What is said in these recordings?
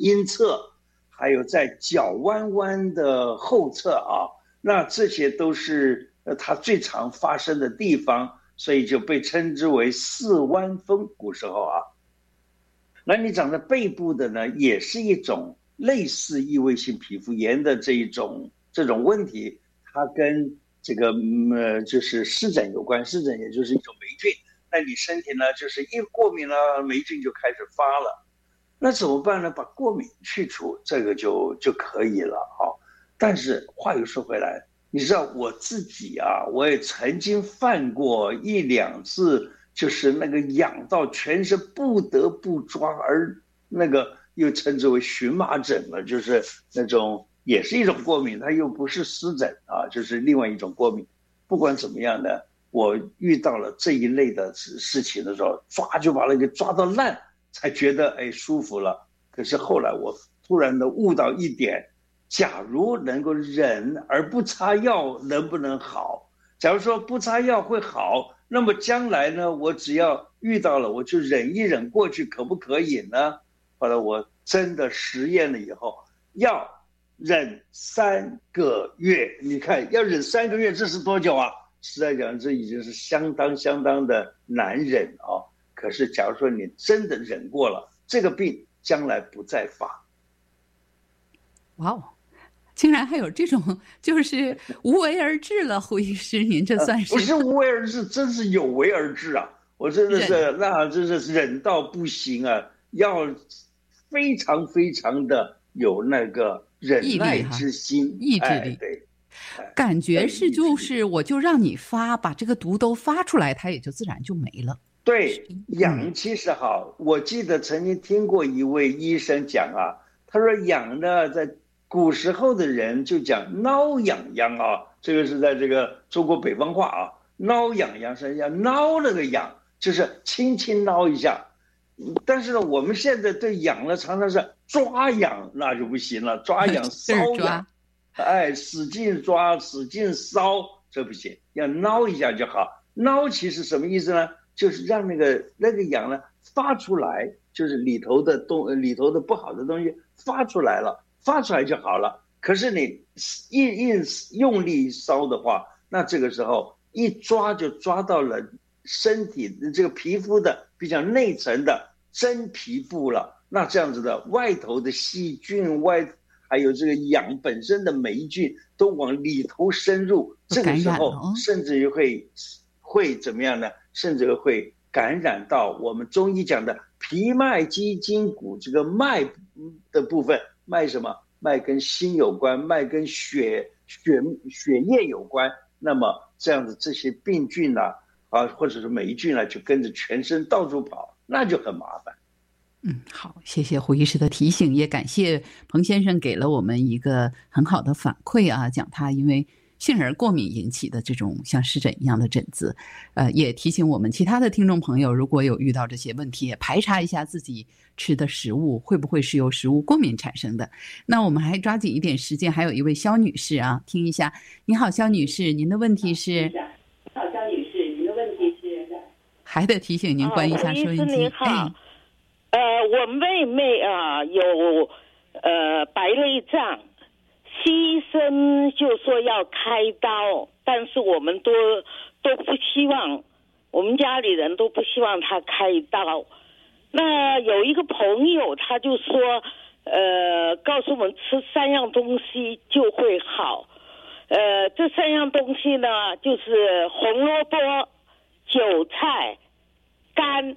阴侧，还有在脚弯弯的后侧啊，那这些都是它最常发生的地方，所以就被称之为四弯峰。古时候啊，那你长在背部的呢，也是一种类似异位性皮肤炎的这种问题，它跟这个就是湿疹有关。湿疹也就是一种霉菌，那你身体呢就是一过敏了，霉菌就开始发了。那怎么办呢？把过敏去除，这个就可以了啊。但是话又说回来，你知道我自己啊，我也曾经犯过一两次，就是那个痒到全身不得不抓，而那个又称之为荨麻疹了，就是那种也是一种过敏，它又不是湿疹啊，就是另外一种过敏。不管怎么样呢，我遇到了这一类的事情的时候，抓就把那个抓到烂，才觉得舒服了。可是后来我突然的悟到一点，假如能够忍而不擦药，能不能好？假如说不擦药会好，那么将来呢，我只要遇到了，我就忍一忍过去，可不可以呢？后来我真的实验了以后，要忍3个月。你看，要忍3个月，这是多久啊？实在讲，这已经是相当的难忍啊。可是，假如说你真的忍过了，这个病将来不再发。 哇哦！竟然还有这种，就是无为而治了，胡医师，您这算是不是无为而治，真是有为而治啊！我真的是那真是忍到不行啊，要非常的有那个忍耐之心， 意志力。 对， 感觉是就是我就让你发，把这个毒都发出来，它也就自然就没了。 对，痒其实好，我记得曾经听过一位医生讲啊，他说痒呢，在古时候的人就讲挠痒痒啊，这个是在这个中国北方话啊，挠痒痒是要挠那个痒，就是轻轻挠一下。但是呢，我们现在对痒呢，常常是抓痒，那就不行了，抓痒搔痒，使劲抓，使劲搔，这不行，要挠一下就好。挠其实什么意思呢？就是让那个痒呢发出来，就是里头的不好的东西发出来了，发出来就好了。可是你用力搔的话，那这个时候一抓就抓到了身体的这个皮肤的比较内层的真皮部了。那这样子的外头的细菌还有这个痒本身的霉菌都往里头深入，这个时候甚至于会怎么样呢？甚至会感染到我们中医讲的皮脉肌筋骨这个脉的部分。脉什么？脉跟心有关，脉跟血液有关。那么这样子这些病菌或者是霉菌就跟着全身到处跑，那就很麻烦。 好，谢谢胡医师的提醒，也感谢彭先生给了我们一个很好的反馈啊，讲他因为杏仁过敏引起的这种像湿疹一样的疹子，也提醒我们其他的听众朋友，如果有遇到这些问题，也排查一下自己吃的食物会不会是由食物过敏产生的。那我们还抓紧一点时间，还有一位肖女士啊，听一下。你好，肖女士，您的问题是？ 好，肖女士，您的问题是？ 还得提醒您关一下收音机。 您好。我妹妹啊有白内障，西医生就说要开刀，但是我们都不希望，我们家里人都不希望她开刀。那有一个朋友他就说告诉我们吃3样东西就会好。这3样东西呢就是红萝卜、韭菜、肝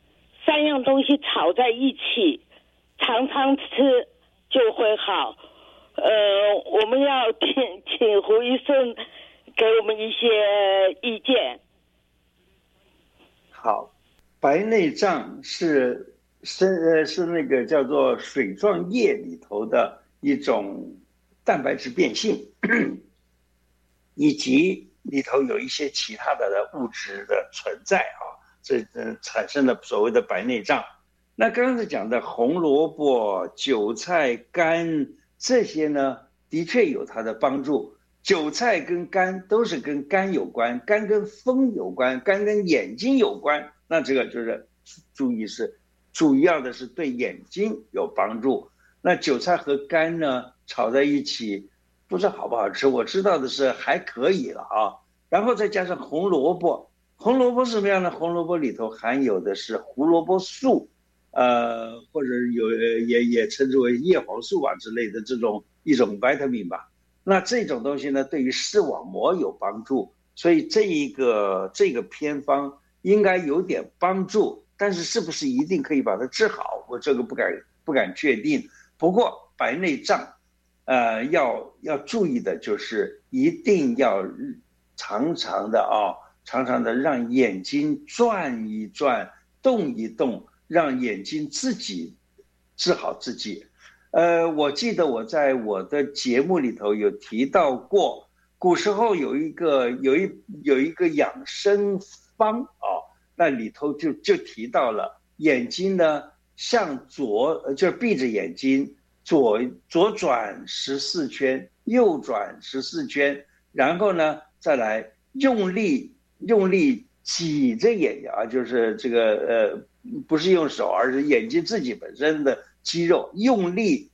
，3样东西炒在一起，常常吃就会好。我们要请胡医生给我们一些意见。 好，白内障是那个叫做水状液里头的一种蛋白质变性，以及里头有一些其他的物质的存在啊。这产生了所谓的白内障。那刚才讲的红萝卜、韭菜、肝这些呢，的确有它的帮助。韭菜跟肝都是跟肝有关，肝跟风有关，肝跟眼睛有关。那这个就是主要的是对眼睛有帮助。 那韭菜和肝呢炒在一起，不知道好不好吃，我知道的是还可以了啊。然后再加上红萝卜，红萝卜是什么样呢？红萝卜里头含有的是胡萝卜素，或者也称之为叶黄素之类的一种 vitamin 吧。那这种东西呢，对于视网膜有帮助，所以这个偏方应该有点帮助，但是是不是一定可以把它治好，我这个不敢确定。不过白内障，要注意的就是一定要常常的让眼睛转一转、动一动，让眼睛自己治好自己。我记得我在我的节目里头有提到过，古时候有一个养生方那里头就提到了眼睛呢向就是闭着眼睛左转14圈，右转14圈，然后呢再来用力挤着眼睛就是这个不是用手，而是眼睛自己本身的肌肉用力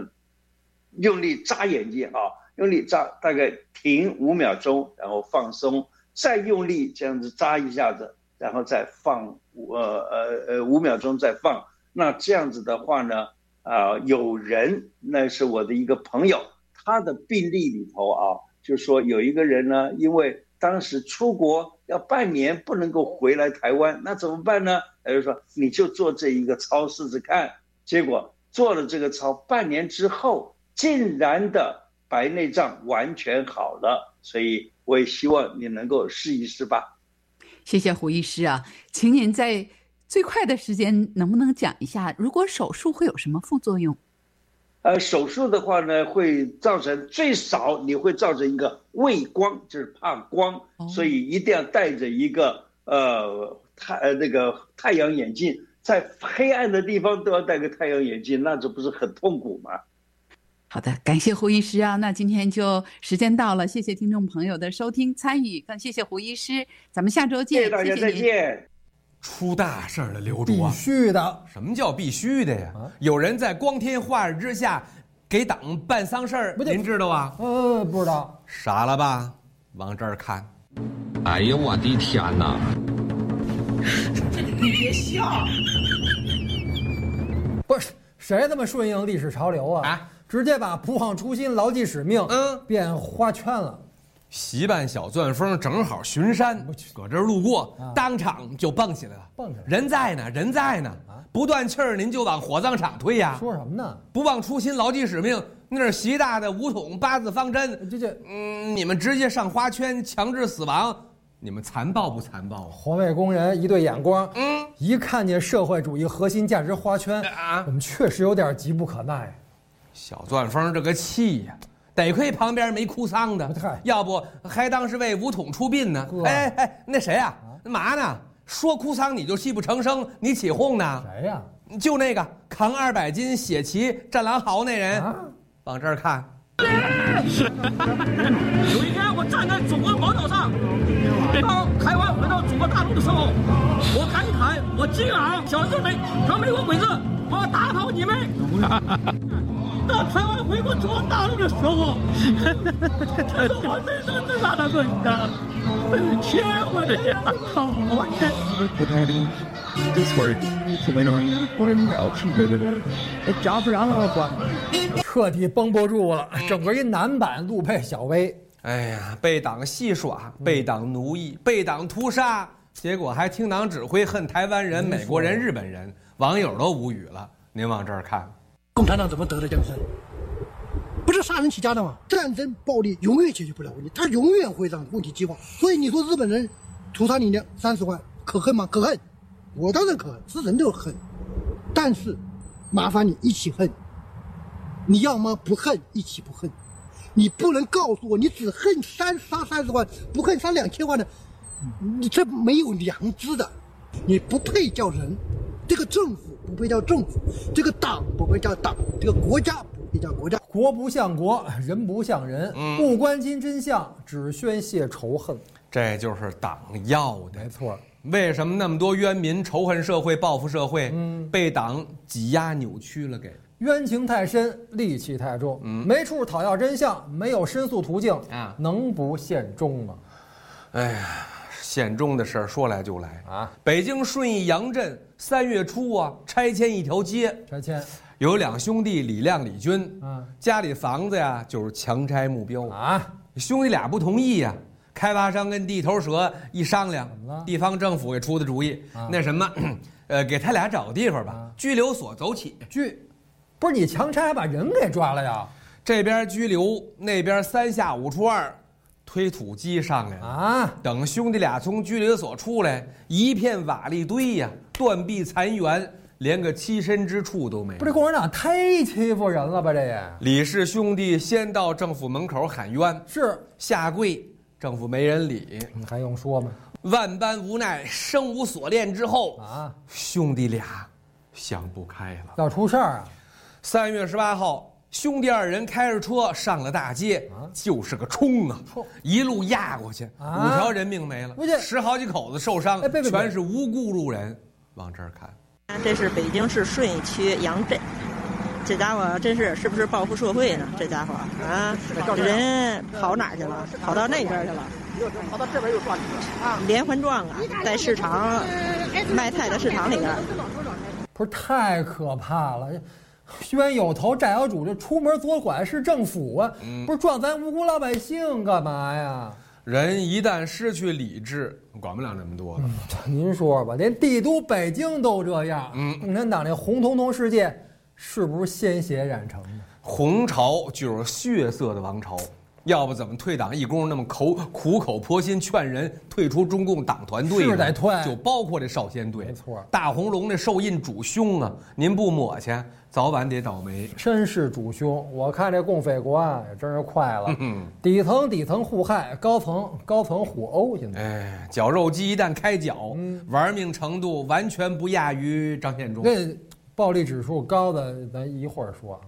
眨眼睛用力眨，大概停5秒钟，然后放松，再用力这样子眨一下子，然后再放5秒钟再放。那这样子的话呢，有人那是我的一个朋友，他的病例里头就说有一个人呢，因为当时出国要半年不能够回来台湾，那怎么办呢？他就说你就做这一个操试试看。结果做了这个操，半年之后竟然的白内障完全好了，所以我也希望你能够试一试吧。 谢谢胡医师啊，请您在最快的时间能不能讲一下，如果手术会有什么副作用？ 手术的话呢，会造成最少你会造成一个畏光，就是怕光，所以一定要戴着一个太阳眼镜，在黑暗的地方都要戴个太阳眼镜，那这不是很痛苦吗？ 好的，感谢胡医师啊，那今天就时间到了，谢谢听众朋友的收听参与，更谢谢胡医师，咱们下周见， 谢谢大家，再见。 出大事了，刘主啊！ 必须的。 什么叫必须的呀？有人在光天化日之下给党办丧事儿，您知道啊？ 不知道。 傻了吧？往这儿看。 哎呀，我的天哪！ 你别笑。 不是谁这么顺应历史潮流啊？直接把不忘初心、牢记使命，变花圈了。 习办小钻风正好巡山，搁这儿路过，当场就蹦起来了。人在呢，不断气儿您就往火葬场推呀？ 说什么呢？ 不忘初心，牢记使命，那是习大的5统8字方针。你们直接上花圈，强制死亡，你们残暴不残暴啊？ 环卫工人一对眼光，一看见社会主义核心价值花圈，我们确实有点急不可耐。 小钻风这个气呀！得亏旁边没哭丧的，要不还当是为5统出殡呢。那谁呀？嘛呢？说哭丧你就泣不成声，你起哄呢？ 谁呀？ 就那个扛200斤血旗战狼嚎那人，往这儿看。 有一天我站在祖国宝岛上，当台湾回到祖国大陆的时候，我感慨我竟然小日本和美国鬼子，我要打跑你们。到台湾回过祖国大陆的时候，这是我人生最大的损失。天，我的天！我天！ 彻底绷不住了，整个一男版陆配小薇。 哎呀，被党戏耍，被党奴役，被党屠杀，结果还听党指挥，恨台湾人、美国人、日本人，网友都无语了。您往这儿看。 共产党怎么得了江山？不是杀人起家的吗？战争暴力永远解决不了问题，他永远会让问题激化。所以你说日本人屠杀你的30万，可恨吗？可恨，我当然可恨，是人都恨。但是，麻烦你一起恨。你要么不恨，一起不恨。你不能告诉我你只恨杀30万，不恨杀2000万的，你这没有良知的，你不配叫人。这个政府不配叫政府，这个党不配叫党，这个国家不配叫国家。 国不像国，人不像人，不关心真相，只宣泄仇恨。 这就是党要的。 没错。 为什么那么多冤民仇恨社会、报复社会，被党挤压扭曲了？给冤情太深，戾气太重，没处讨要真相，没有申诉途径啊，能不献忠吗？ 哎呀，献忠的事儿说来就来啊！北京顺义杨镇3月初啊，拆迁一条街， 拆迁。 有2兄弟李亮、李军，家里房子呀就是强拆目标啊。兄弟俩不同意呀，开发商跟地头蛇一商量，地方政府给出的主意，那什么，给他俩找个地方吧，拘留所走起。 不是你强拆还把人给抓了呀？ 这边拘留，那边3下5除2。推土机上来了啊！等兄弟俩从拘留所出来，一片瓦砾堆呀，断壁残垣，连个栖身之处都没有。 不，这共产党太欺负人了吧？这也。 李氏兄弟先到政府门口喊冤， 是下跪，政府没人理， 你还用说吗？ 万般无奈，生无所恋之后啊，兄弟俩想不开了， 要出事儿啊 ！3月18号。兄弟2人开着车上了大街，就是个冲啊！一路压过去，5条人命没了，10好几口子受伤，全是无辜路人。往这儿看， 这是北京市顺义区杨镇，这家伙真是不是报复社会呢？这家伙啊，人跑哪儿去了？跑到那边去了， 跑到这边又转啊！连环撞啊，在市场卖菜的市场里边， 不是太可怕了。冤有头债有主，这出门左拐是政府啊，不是撞咱无辜老百姓干嘛呀？ 人一旦失去理智，管不了那么多了。 您说吧，连帝都北京都这样，共产党这红彤彤世界是不是鲜血染成的？ 红朝就是血色的王朝，要不怎么退党义工那么苦口婆心劝人退出中共党团队？ 是得退， 就包括这少先队。 没错， 大红龙那受印主凶啊，您不抹去，早晚得倒霉。 真是主凶，我看这共匪国安也真是快了。底层互害，高层互殴。现在， 哎，绞肉机一旦开绞，玩命程度完全不亚于张献忠。 那暴力指数高的，咱一会儿说。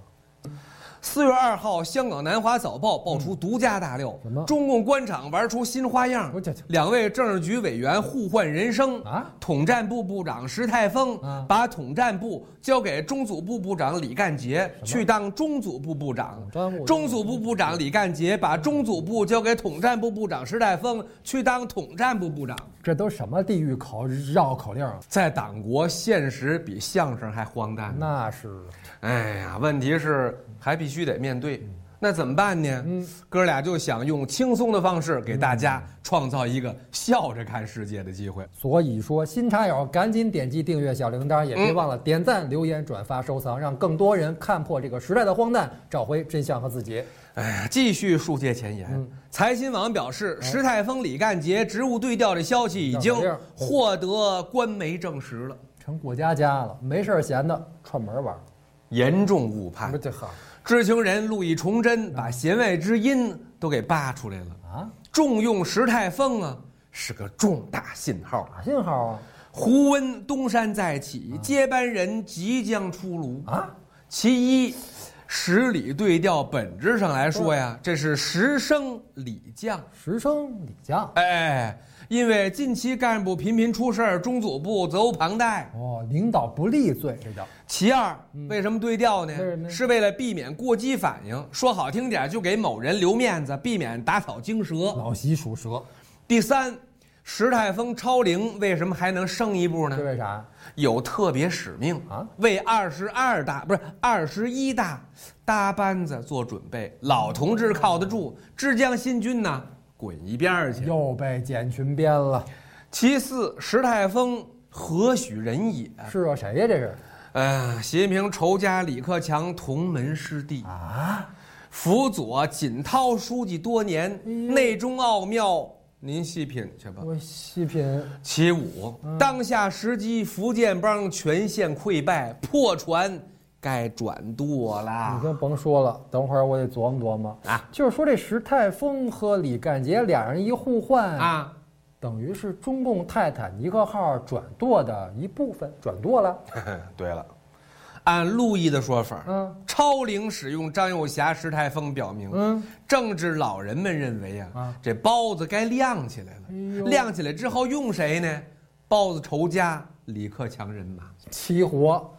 4月2号，香港南华早报爆出独家大料，中共官场玩出新花样，2位政治局委员互换人生啊！统战部部长石泰峰把统战部交给中组部部长李干杰去当中组部部长，中组部部长李干杰把中组部交给统战部部长石泰峰去当统战部部长。 这都什么地狱绕口令啊！ 在党国，现实比相声还荒诞。 那是， 哎呀，问题是还必须得面对，那怎么办呢？哥俩就想用轻松的方式给大家创造一个笑着看世界的机会。 所以说，新茶友赶紧点击订阅小铃铛，也别忘了点赞、留言、转发、收藏，让更多人看破这个时代的荒诞，找回真相和自己。 哎呀，继续书接前言。财新网表示，石泰峰、李干杰职务对调的消息已经获得官媒证实了， 成过家家了，没事闲的串门玩， 严重误判。 这好。 知情人陆毅崇祯把弦外之音都给扒出来了啊！重用石泰峰啊，是个重大信号。 啥信号啊？ 胡温东山再起，接班人即将出炉啊！其一，十里对调本质上来说呀，这是时升礼降。 时升礼降， 哎，因为近期干部频频出事儿，中组部责无旁贷。 哦，领导不立罪，这叫。 其二，为什么对调呢？是为了避免过激反应，说好听点就给某人留面子，避免打草惊蛇。 老习属蛇。 第三，石泰峰超龄为什么还能升一步呢？ 这为啥？ 有特别使命啊，为21大搭班子做准备。老同志靠得住，浙江新军呢滚一边去。 又被剪裙编了。 其四，石泰峰何许人也？ 是啊，谁呀？这是？ 习近平仇家李克强同门师弟啊，辅佐锦涛书记多年，内中奥妙，您细品去吧。 我细品。 其五，当下时机，福建帮全线溃败，破船该转舵啦。 你先甭说了，等会儿我得琢磨琢磨啊。就是说这石泰峰和李干杰俩人一互换啊，等于是中共泰坦尼克号转舵的一部分，转舵了。 对了，按陆毅的说法，超龄使用张幼霞、石泰峰表明，政治老人们认为这包子该亮起来了。亮起来之后用谁呢？包子仇家李克强人马。 齐活，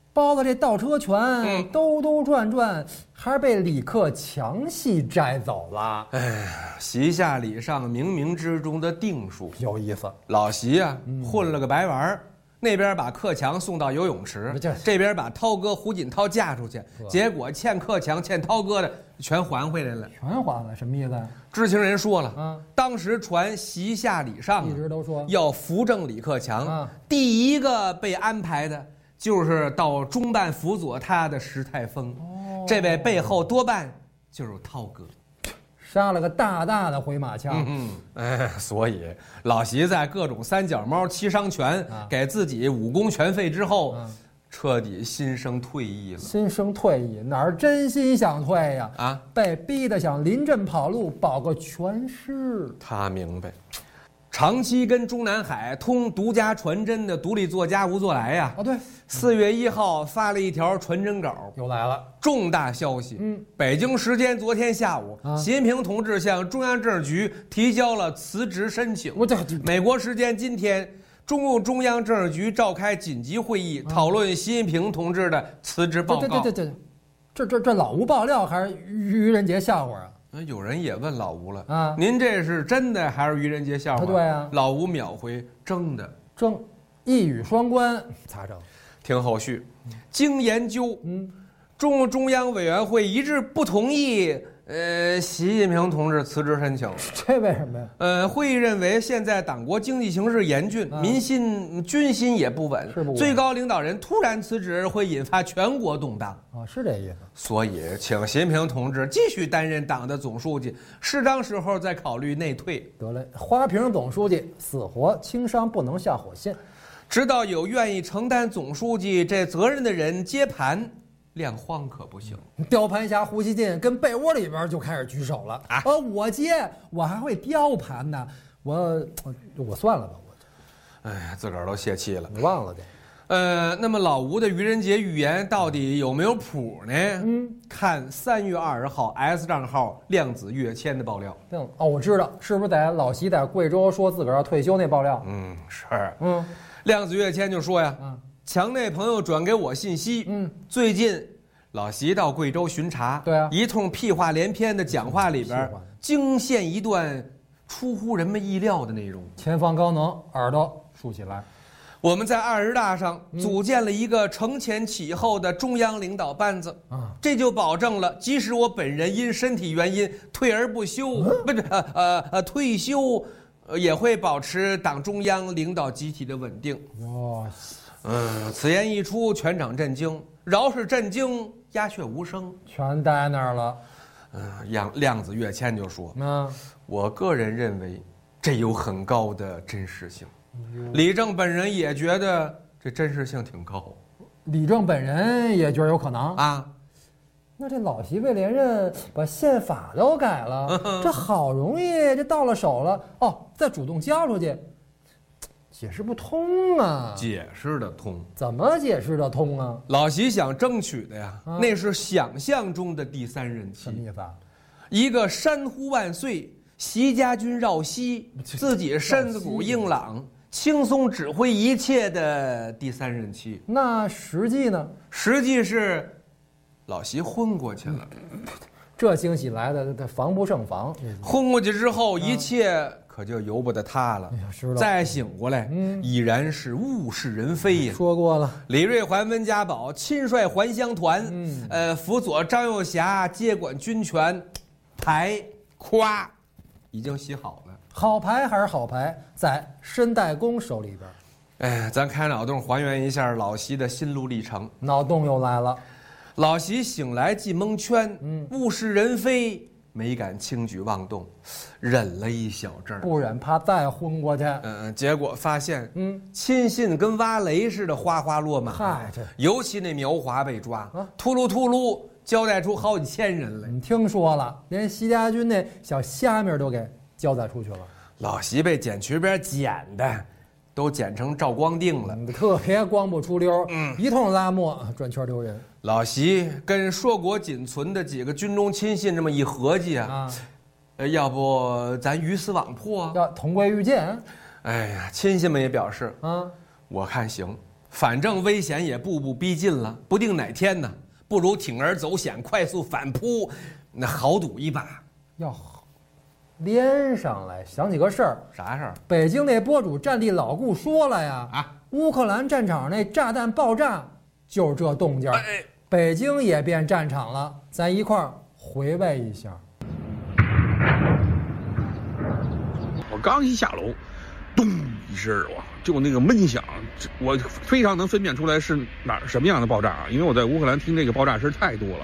包子这倒车拳兜转转，还是被李克强系摘走了。 哎，习下礼上冥冥之中的定数有意思。 老习啊，混了个白玩儿。那边把克强送到游泳池，这边把涛哥胡锦涛嫁出去，结果欠克强欠涛哥的全还回来了。 全还了，什么意思？ 知情人说了，当时传习下礼上一直都说要扶正李克强，第一个被安排的就是到中办辅佐他的石泰峰，这位背后多半就是涛哥。 杀了个大大的回马枪， 所以老习在各种三脚猫、七伤拳给自己武功全废之后，彻底心生退意了。 心生退意，哪儿真心想退呀？被逼得想临阵跑路，保个全尸。 他明白，长期跟中南海通独家传真的独立作家吴作来呀， 对 ，4月1号发了一条传真稿， 又来了， 重大消息。北京时间昨天下午，习近平同志向中央政治局提交了辞职申请。美国时间今天，中共中央政治局召开紧急会议，讨论习近平同志的辞职报告。 这老吴爆料还是愚人节笑话啊？ 有人也问老吴了您这是真的还是愚人节笑话？ 对啊， 老吴秒回真的。 一语双关，咋整？ 听后续。经研究，中共中央委员会一致不同意习近平同志辞职申请。 这为什么呀？ 会议认为现在党国经济形势严峻，民心军心也不稳，最高领导人突然辞职会引发全国动荡。 是这意思。 所以请习近平同志继续担任党的总书记，适当时候再考虑内退。 得嘞，花瓶总书记死活轻伤不能下火线， 直到有愿意承担总书记这责任的人接盘。亮晃可不行， 雕盘侠胡锡进跟被窝里边就开始举手了我接，我还会雕盘呢，我算了吧， 自个儿都泄气了， 你忘了这。 那么老吴的愚人节预言到底有没有谱呢？看3月20号 S 账号量子跃迁的爆料。 我知道，是不是在老习在贵州说自个儿要退休那爆料？ 是。量子跃迁就说呀。墙内朋友转给我信息，最近老习到贵州巡查， 对啊， 一通屁话连篇的讲话里边，惊现一段出乎人们意料的内容。 前方高能，耳朵竖起来。 我们在20大上组建了一个承前启后的中央领导班子，这就保证了，即使我本人因身体原因退而不休，退休，也会保持党中央领导集体的稳定。此言一出，全场震惊，饶是震惊，鸦雀无声， 全呆那儿了。 量子跃迁就说，我个人认为这有很高的真实性。李正本人也觉得这真实性挺高。 李正本人也觉得有可能那这老习为连任，把宪法都改了，这好容易这到了手了，再主动交出去。解释不通啊！ 解释得通， 怎么解释得通啊？ 老习想争取的呀，那是想象中的第3任期。 什么意思？ 一个山呼万岁，习家军绕膝，自己身子骨硬朗，轻松指挥一切的第3任期。 那实际呢？ 实际是老习昏过去了。 这惊喜来的防不胜防。 昏过去之后，一切可就由不得他了。再醒过来，已然是物是人非呀。 说过了， 李瑞环、温家宝亲率还乡团，辅佐张又侠接管军权，牌夸已经洗好了。 好牌还是好牌，在申代公手里边。咱开脑洞还原一下老习的心路历程。 脑洞又来了。 老习醒来既蒙圈，物是人非，没敢轻举妄动，忍了一小阵儿， 不忍怕再昏过去。 结果发现，亲信跟挖雷似的哗哗落马。尤其那苗华被抓，秃噜交代出好几千人来。 你听说了，连习家军那小虾米都给交代出去了。 老习被剪渠边剪的，都剪成赵光腚了， 特别光不出溜，一通拉磨，转圈丢人。 老习跟硕果仅存的几个军中亲信这么一合计要不咱鱼死网破， 要同归于尽。 亲信们也表示我看行， 反正危险也步步逼近了，不定哪天呢，不如铤而走险，快速反扑，那豪赌一把。 要连上来，想起个事儿， 啥事儿？ 北京那博主战地老顾说了呀，乌克兰战场那炸弹爆炸就是这动静，北京也变战场了，咱一块儿回味一下。 我刚一下楼，咚一声，哇，就那个闷响，我非常能分辨出来是什么样的爆炸啊！因为我在乌克兰听这个爆炸声太多了。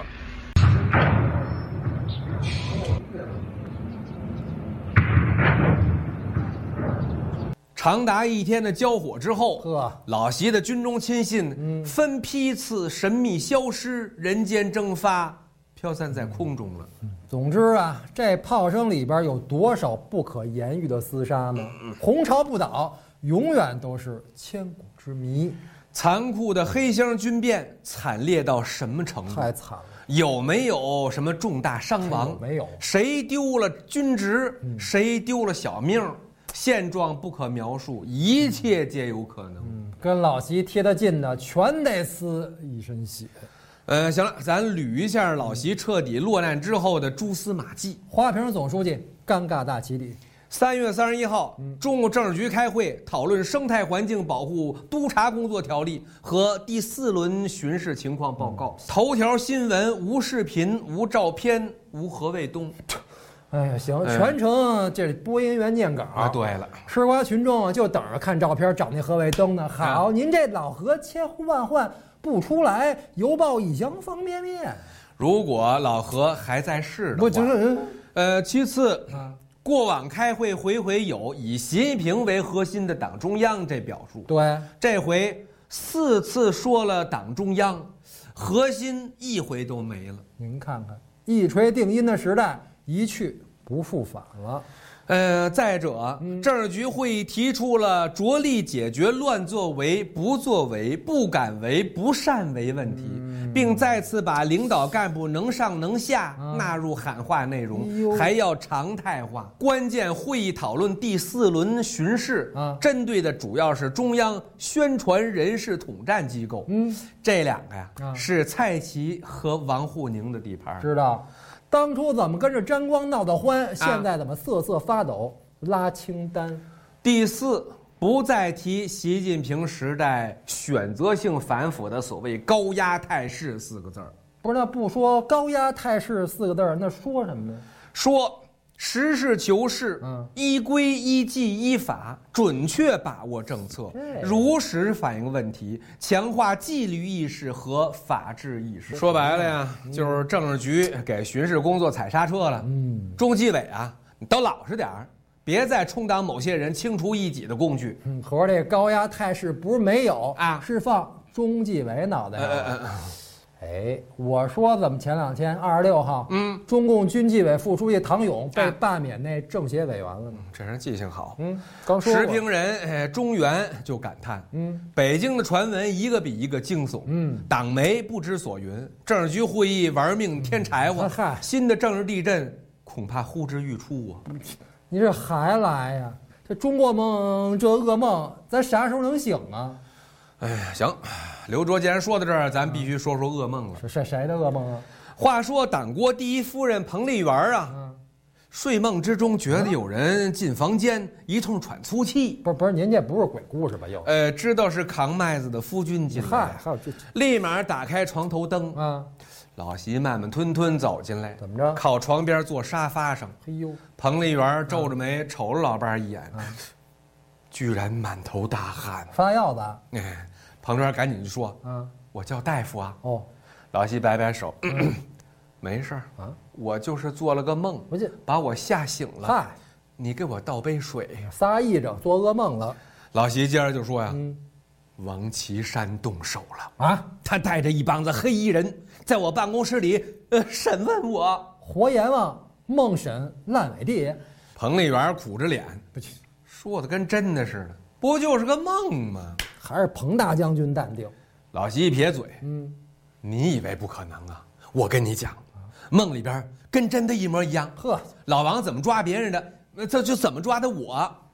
长达1天的交火之后，老习的军中亲信分批次神秘消失，人间蒸发，飘散在空中了。 总之啊，这炮声里边有多少不可言喻的厮杀呢？红潮不倒，永远都是千古之谜。 残酷的黑箱军变惨烈到什么程度？ 太惨了。 有没有什么重大伤亡？ 没有。 谁丢了军职？谁丢了小命？现状不可描述，一切皆有可能。 跟老习贴得近的，全得厮一身血。 行了，咱捋一下老习彻底落难之后的蛛丝马迹。 花瓶总书记尴尬大起底。 3月31号，中共政治局开会讨论生态环境保护督察工作条例和第4轮巡视情况报告。头条新闻无视频、无照片、无何卫东。 哎呀，行，全程这播音员念稿啊。对了， 吃瓜群众就等着看照片找那何卫东呢。好，您这老何千呼万唤不出来，邮报一箱方便面。 如果老何还在世的话， 不就是其次，过往开会回回有以习近平为核心的党中央这表述， 对， 这回4次说了党中央，核心一回都没了。 您看看，一锤定音的时代一去不复返了。 再者，政治局会议提出了着力解决乱作为、不作为、不敢为、不善为问题，并再次把领导干部能上能下纳入喊话内容，还要常态化。关键会议讨论第4轮巡视，针对的主要是中央宣传人事统战机构。这2个呀，是蔡奇和王沪宁的地盘。 知道。当初怎么跟着沾光闹得欢，现在怎么瑟瑟发抖拉清单。 第4，不再提习近平时代选择性反腐的所谓高压态势4个字儿。 不是，那不说高压态势4个字儿，那说什么呢？ 说实事求是，依规依纪依法，准确把握政策，如实反映问题，强化纪律意识和法治意识。说白了呀，就是政治局给巡视工作踩刹车了。中纪委啊，你都老实点儿，别再充当某些人清除异己的工具。 合着这高压态势不是没有啊，是放中纪委脑袋上。哎，我说怎么前2天26号，中共军纪委副书记唐勇被罢免那政协委员了呢？ 这人记性好。 刚说过。 时评人中原就感叹，北京的传闻一个比一个惊悚，党媒不知所云，政治局会议玩命添柴火，新的政治地震恐怕呼之欲出啊！ 你这还来呀？这中国梦，这噩梦，咱啥时候能醒啊？ 哎呀，行，刘卓既然说到这儿，咱必须说说噩梦了。 是谁的噩梦啊？ 话说党国第1夫人彭丽媛啊，睡梦之中觉得有人进房间，一通喘粗气。 不是，您这不是鬼故事吧？又知道是扛麦子的夫君进来， 还有这， 立马打开床头灯啊。老习慢慢吞吞走进来， 怎么着？ 靠床边坐沙发上。 嘿呦， 彭丽媛皱着眉瞅了老伴一眼，居然满头大汗， 发药子。 彭丽媛赶紧就说：“我叫大夫啊。” 哦， 老习摆摆手，没事啊，我就是做了个梦，把我吓醒了。 嗨， 你给我倒杯水。 仨癔症做噩梦了。 老习接着就说呀：“王岐山动手了啊！他带着一帮子黑衣人，在我办公室里审问我。 活阎王梦审烂尾地。” 彭丽媛苦着脸，说的跟真的似的，不就是个梦吗？ 还是彭大将军淡定。 老习一撇嘴，你以为不可能啊？我跟你讲，梦里边跟真的一模一样。呵，老王怎么抓别人的，这就怎么抓的我。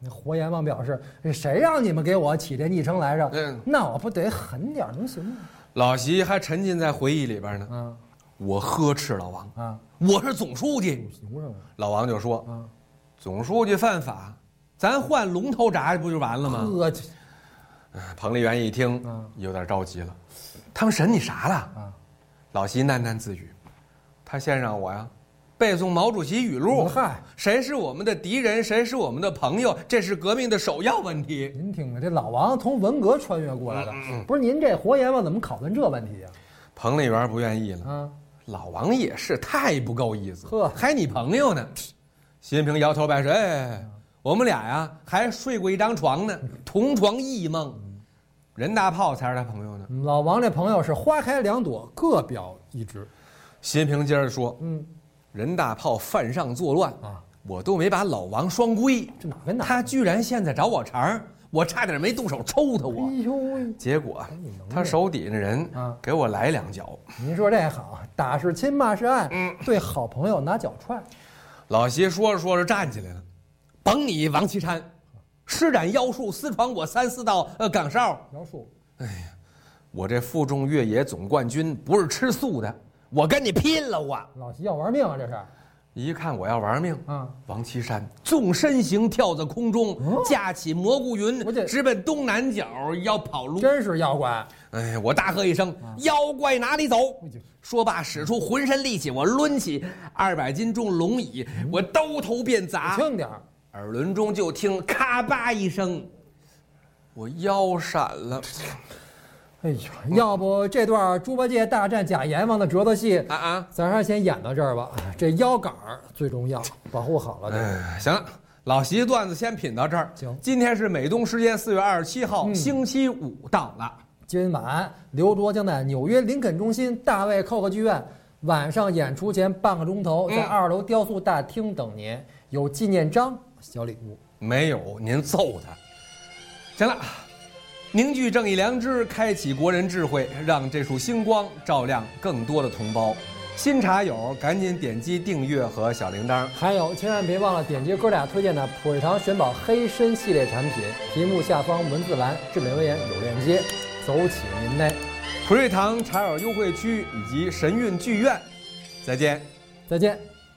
活阎王表示：“谁让你们给我起这昵称来着？那我不得狠点能行吗？” 老习还沉浸在回忆里边呢。我呵斥老王我是总书记。老王就说：“总书记犯法，咱换龙头铡不就完了吗？”彭丽媛一听，有点着急了。他们审你啥了？老习喃喃自语：“他先让我呀，背诵毛主席语录。谁是我们的敌人，谁是我们的朋友，这是革命的首要问题。” 您听着，这老王从文革穿越过来的，不是您这活阎王怎么讨论这问题呀？ 彭丽媛不愿意了。老王也是太不够意思，还你朋友呢？习近平摇头摆手：“我们俩呀还睡过一张床呢，同床异梦。任大炮才是他朋友呢。” 老王这朋友是花开两朵，各表一枝。 习近平接着说：“任大炮犯上作乱我都没把老王双规， 这哪跟哪？ 他居然现在找我茬儿，我差点没动手抽他我。结果他手底下的人给我来2脚。 您说这好，打是亲，骂是爱，对好朋友拿脚踹。” 老习说着说着站起来了：“甭你王岐山，施展妖术私闯我3、4道岗哨。 妖术！ 哎呀，我这负重越野总冠军不是吃素的，我跟你拼了！我老习要玩命啊！这是。” 一看我要玩命，王岐山纵身形跳在空中，架起蘑菇云，直奔东南角要跑路。 真是妖怪！ 哎，我大喝一声：“妖怪哪里走！”说罢，使出浑身力气，我抡起200斤重龙椅，我兜头便砸。 轻点耳轮中就听咔吧一声，我腰闪了。 哎呀，要不这段猪八戒大战假阎王的折子戏咱还先演到这儿吧。这腰杆最重要，保护好了。 行了，老习段子先品到这儿。 行， 今天是美东时间4月27号，星期5到了。 今晚刘卓将在纽约林肯中心大卫寇克剧院晚上演出前半个钟头，在2楼雕塑大厅等您，有纪念章、小礼物。 没有，您揍他。行了。凝聚正义良知，开启国人智慧，让这束星光照亮更多的同胞。新茶友赶紧点击订阅和小铃铛， 还有千万别忘了点击哥俩推荐的普瑞堂玄宝黑参系列产品，题目下方文字栏置顶留言有链接，走起您嘞！ 普瑞堂茶友优惠区以及神韵剧院，再见， 再见。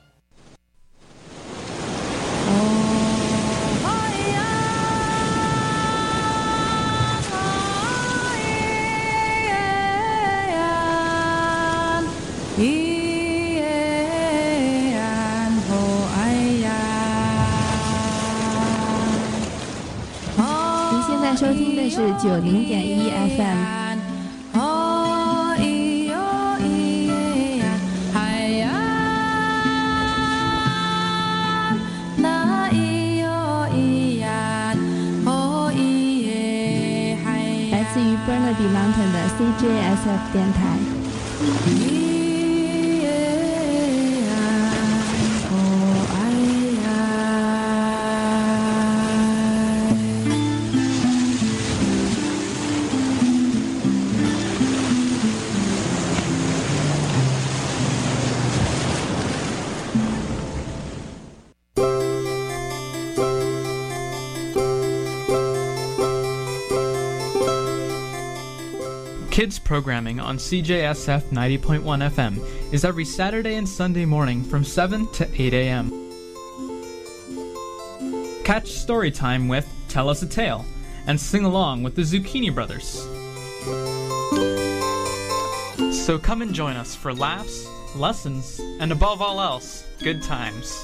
您现在收听的是90.1 FM。来自于 Burnaby Mountain 的 CJSF 电台。 Kids programming on CJSF 90.1 FM is every Saturday and Sunday morning from 7 to 8 a.m. Catch story time with Tell Us a Tale and sing along with the Zucchini Brothers. So come and join us for laughs, lessons, and above all else, good times.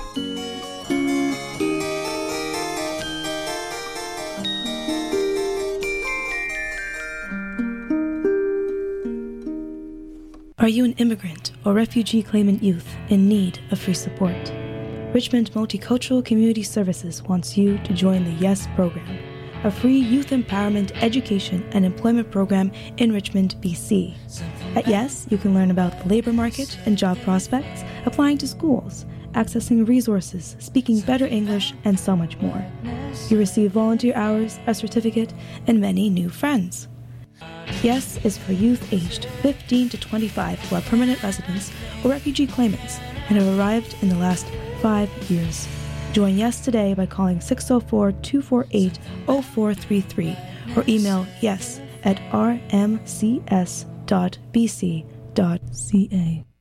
Are you an immigrant or refugee claimant youth in need of free support? Richmond Multicultural Community Services wants you to join the YES program, a free youth empowerment, education, and employment program in Richmond, BC. At YES, you can learn about the labor market and job prospects, applying to schools, accessing resources, speaking better English, and so much more. You receive volunteer hours, a certificate, and many new friends. YES is for youth aged 15 to 25 who are permanent residents or refugee claimants and have arrived in the last 5 years. Join Yes today by calling 604-248-0433 or email yes@rmcs.bc.ca.